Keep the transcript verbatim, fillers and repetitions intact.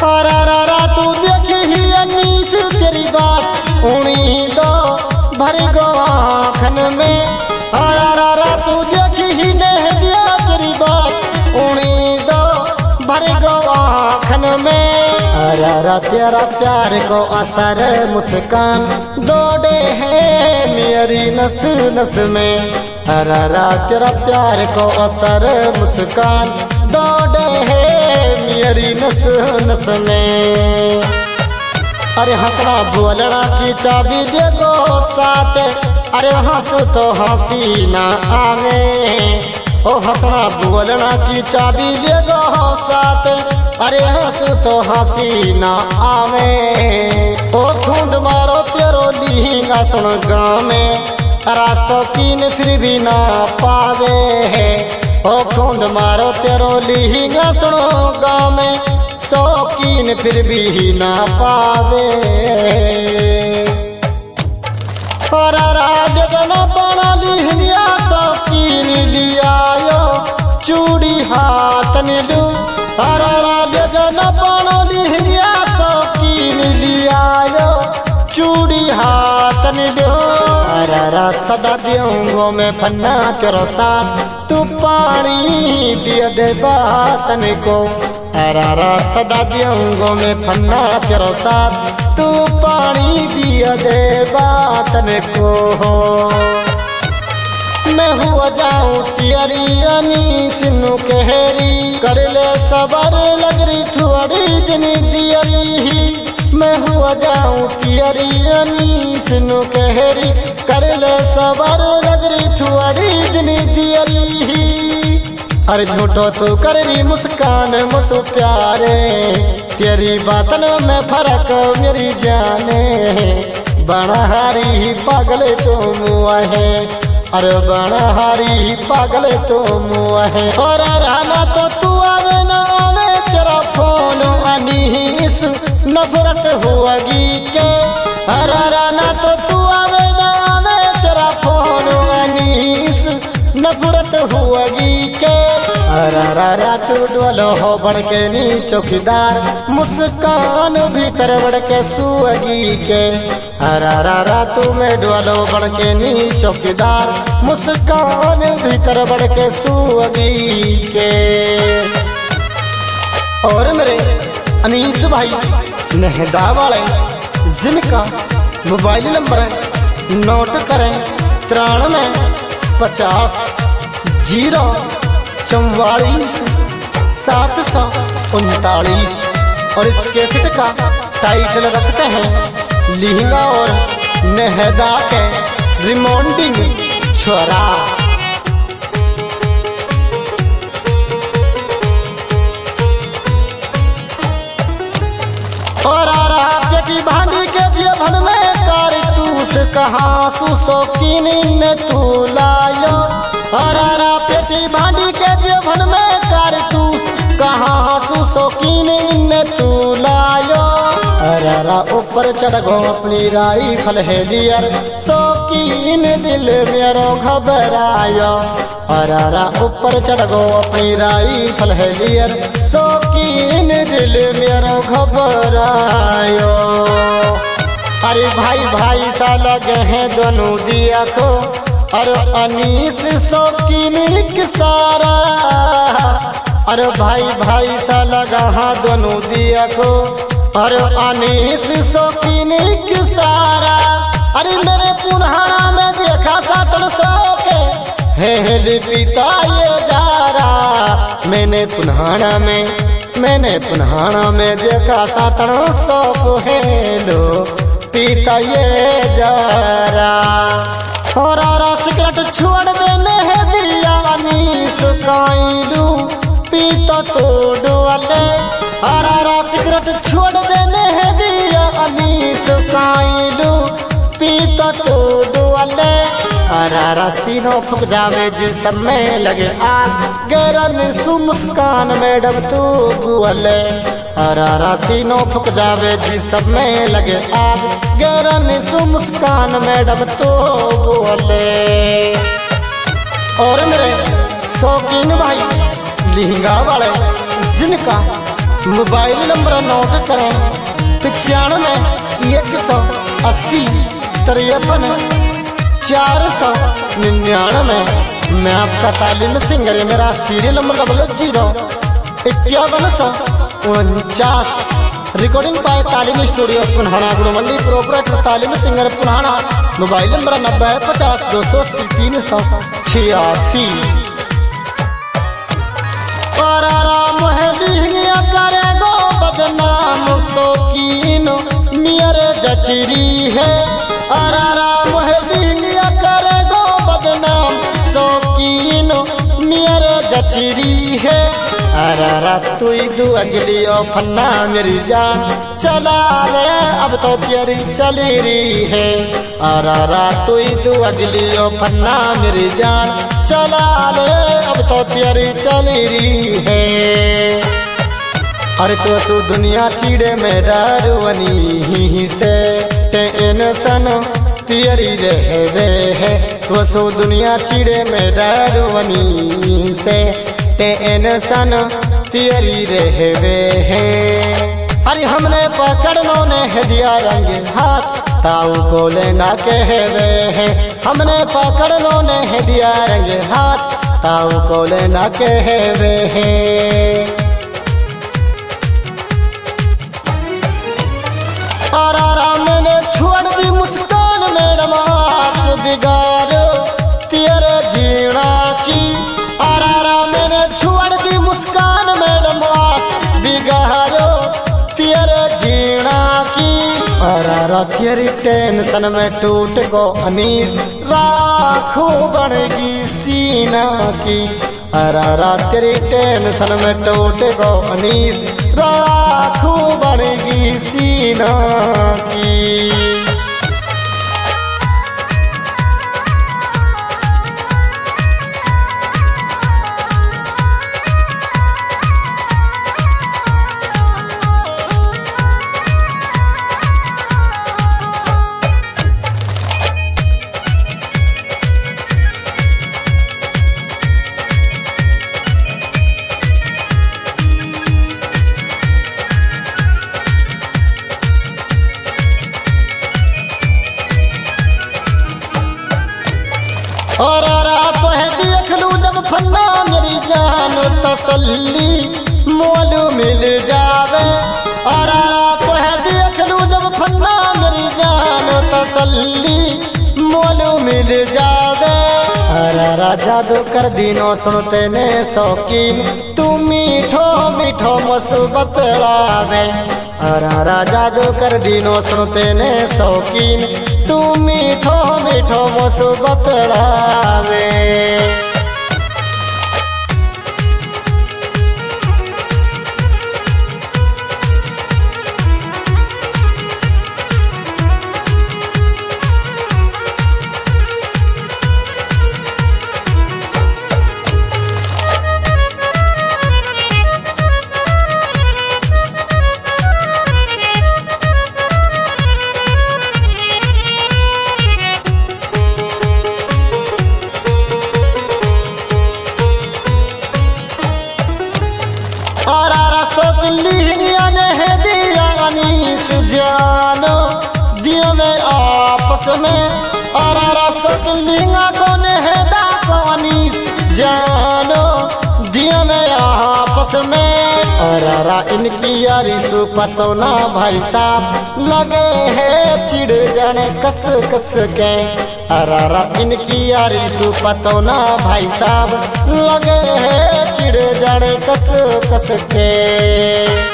अरारा तू देखी ही अनीस तेरी बात उड़ी दो भर गो आँखन में। अरारा तू देखी ही नहीं दिया तेरी बात उड़ी दो भर गो आँखन में। अरारा तेरा प्यार को असर मुस्कान दौड़े है मेरी नस नस में। अरारा तेरा प्यार को असर मुस्कान दौड़े है मेरी नस नस में। अरे हंसना बोलना की चाबी दे दो साथ, अरे हंस तो हंसी ना आवे। ओ हंसना बोलना की चाबी दे दो साथ, अरे हंस तो हंसी ना आवे। ओ खूंद मारो तेरो लहंगा सुन गाँव में, अरा शौकीन फिर भी ना पावे। ओ खूंद मारो तेरो लहंगा सुनो गाँव में, शौकीन फिर भी ना पावे। और राज जना बना लिया शौकीन लिया चूड़ी हाथ नीलू। और राज जना बना लिया शौकीन लिया चूड़ी हाथ नीलू। अरारा सदा दियोंगो में फन्ना तेरो साथ, तू पानी दिया दे बातन को। अरारा सदा दियोंगो में फन्ना तेरो साथ, तू पानी दिया दे बातन को। मैं हुआ जाऊं तियरी अनी सिन्नू कहरी, कर ले सबर लग रही थोड़ी दिन दियरी। मैं हुआ जाऊं तियरी अनी सिन्नू कहरी, कर ले सबर लग रही थोड़ी दिन दियरी। अरे झूठो तू कर रही मुस्कान मुझसे प्यारे, तेरी बातन में फर्क मेरी जाने। बनहारी पागल तो मुआ है, अरे बनहारी पागल तो मुआ है। और रहना तो तू आवे न आवे तेरा फोन अनीस नफरत होगी के। अरे रहना तो तू आवे न आवे तेरा फोन अनीस नफरत होगी के। अरारा तू डोलो हो बढ़ के नी चौकीदार, मुस्कान भीतर बढ़ के सुअगी के। अरारा तू में डोलो बढ़ के नी चौकीदार, मुस्कान भीतर बढ़ के सुअगी के। और मेरे अनीस भाई नहदा वाले जिनका मोबाइल नंबर नोट करें तिरानवे पचास जीरो चौवालीस सात सौ उनतालीस। और इस कैसेट का टाइटल रखते हैं लहंगा और नहदा के रिमॉन्डिंग छोरा। और आ रहा बेटी भांडी के जीवन में कारतूस कहाँ सुशौकीन ने तू लायो। और आ रहा बेटी भांडी के जीवन में कारतूस कहाँ सुशौकीन ने तू लायो। अरारा ऊपर चढ़ गो अपनी राइफल है लियर, शौकीन दिल मेरो घबरायो। अरारा ऊपर चढ़ गो अपनी राइफल है लियर, शौकीन दिल मेरो घबरायो। अरे भाई भाई सा लगे हैं दोनों दिया को, अरे अनीस शौकीन के सारा। अरे भाई भाई सा लगा हाँ दोनों दिया को, अरे अनीस शौकीन के सारा। अरे मेरे पुनहाना में देखा सातन सौ के है पिता ये जा रहा। मैंने पुनहाना में मैंने पुनहाना में देखा सातन सौ को है लो पिता ये जा रहा। और आरा सिगरेट छोड़ देने है दिया अनीस काइलू पीता तो डोले। और आरा सिगरेट छोड़ देने है दिया अनीस काइलू पीता तो डोले। अरारा सीनों फुक जावे जिसम में लगे आग, गरम सु मुस्कान मैडम तू गुअले। अरारा सीनों फुक जावे जिसम में लगे आग, गरम सु मुस्कान मैडम तू गुअले। और मेरे शौकीन भाई लहंगा वाले जिनका मोबाइल नंबर नोट करें पचानवे एक सौ अस्सी तिरपन चार सौ निन्यानवे। मैं आपका तालीम सिंगर है, मेरा सीरियल नंबर डबल जीरो इक्यावन सौ उनचास। Recording by Taleem studio Punhana Gurmandi, proprietor Taleem singer Punhana. Mobile number नब्बे पचास दो सौ अस्सी तीन सौ छियासी। करेगो बदनाम शौकीन मियर जचरी है। अरारा मुहदिया करेगो बदनाम शौकीन मियर जचरी है। अरारा तू दू अगली ओ फन्ना मेरी जान चला रे अब तो तेरी चली रही है। अरारा तू दू अगली ओ फन्ना मेरी जान चला रे अब तो तेरी चली रही है। अरे तो सु दुनिया चीड़े में डरवनी से टेंशन तियरी रहवे है। तो सु दुनिया चीड़े में डरवनी से टेंशन तियरी रहवे है। अरे हमने पकड़नो ने है दिया रंग हाथ ताऊ को लेना कहवे है। हमने पकड़नो ने है दिया रंग हाथ ताऊ को लेना कहवे है। और मैंने छोड़ दी मुस्कान मैडम आस बिगाड़ो तेरे जीना की। और मैंने छोड़ दी मुस्कान मैडम आस बिगाड़ो तेरे जीना की। और तेरी टेंशन में टूट गो अनीस राखो बनेगी सीना की। अरारा तेरी टेंशन में टूट गो अनीस राखू बनेगी सीना की। और तो है देख लू जब फन्ना मेरी जान तसल्ली मोल मिल जावे। और तो है देख लू जब फन्ना मेरी जान तसल्ली मोल मिल जावे। अरे जादू कर दिनो सुनते ने शौकीन तू मीठो मीठो मुसीबत लावे। अरे जादू कर दिनो सुनते ने शौकीन तू मीठो मीठो मुसीबत लावे। जानो दियो में आपस में। और रसगुल्ला कौन है दाकनीस जानो दियो में आपस में। और इनकी यारी सु पतो ना भाई साहब लगे है चिड़ जाने कस कस के। और इनकी यारी सु पतो ना भाई साहब लगे है चिड़ जाने कस कस के।